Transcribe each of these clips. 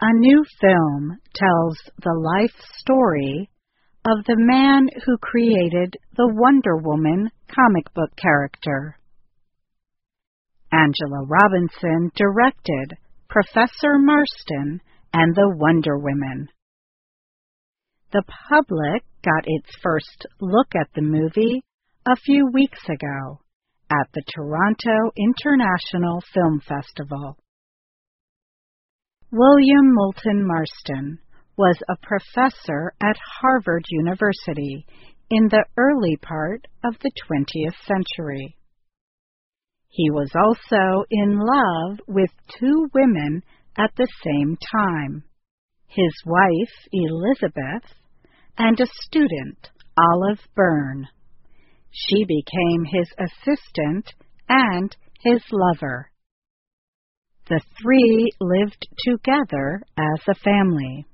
A new film tells the life story of the man who created the Wonder Woman comic book character. Angela Robinson directed Professor Marston and the Wonder Women. The public got its first look at the movie a few weeks ago at the Toronto International Film Festival. William Moulton Marston was a professor at Harvard University in the early part of the 20th century. He was also in love with two women at the same time, his wife Elizabeth and a student, Olive Byrne. She became his assistant and his lover. The three lived together as a family.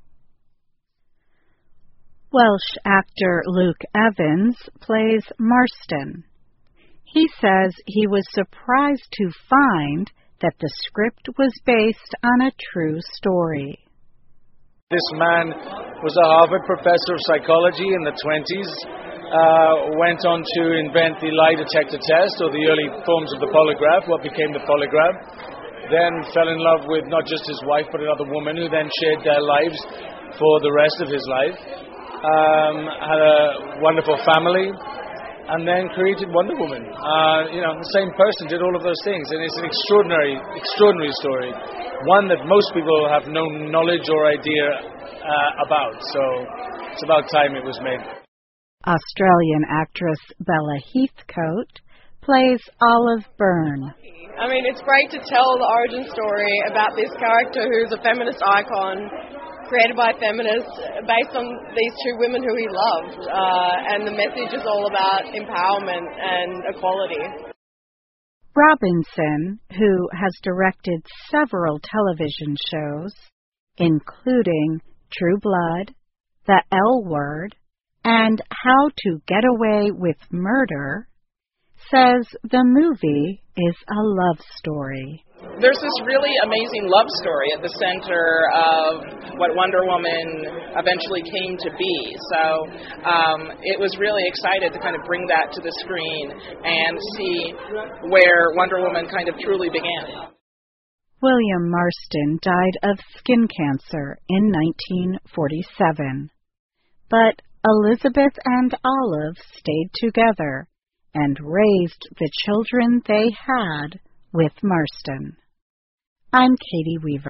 Welsh actor Luke Evans plays Marston. He says he was surprised to find that the script was based on a true story. This man was a Harvard professor of psychology in the 20s, went on to invent the lie detector test, or the early forms of the polygraph, what became the polygraph, then fell in love with not just his wife but another woman who then shared their lives for the rest of his life, had a wonderful family, and then created Wonder Woman. The same person did all of those things, and it's an extraordinary story, one that most people have no knowledge or idea about, so it's about time it was made. Australian actress Bella Heathcote plays Olive Byrne. I mean, it's great to tell the origin story about this character who's a feminist icon, created by feminists, based on these two women who he loved, and the message is all about empowerment and equality. Robinson, who has directed several television shows, including True Blood, The L Word, and How to Get Away with Murder, says the movie is a love story. There's this really amazing love story at the center of what Wonder Woman eventually came to be. So it was really excited to kind of bring that to the screen and see where Wonder Woman kind of truly began. William Marston died of skin cancer in 1947, but Elizabeth and Olive stayed together and raised the children they had with Marston. I'm Katie Weaver.